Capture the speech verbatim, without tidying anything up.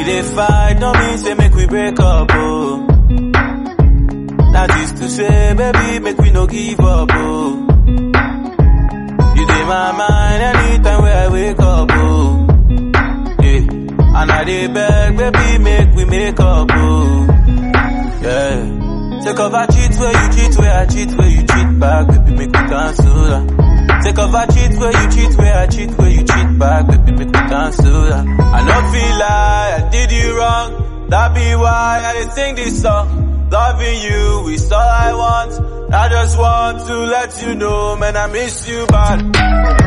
dey fight, no mean say make we break up, oh. That is to say, baby, make we no give up, oh. You dey my mind anytime where I wake up, oh. Yeah, and I dey beg, baby, make we make up, oh. Yeah. Take off I cheat where you cheat, where I cheat, where you cheat back, baby, make me cancel that. Take off I cheat where you cheat, where I cheat, where you cheat back, baby, make me cancel that. I don't feel like I did you wrong, that be why I didn't sing this song. Loving you is all I want, I just want to let you know, man, I miss you bad.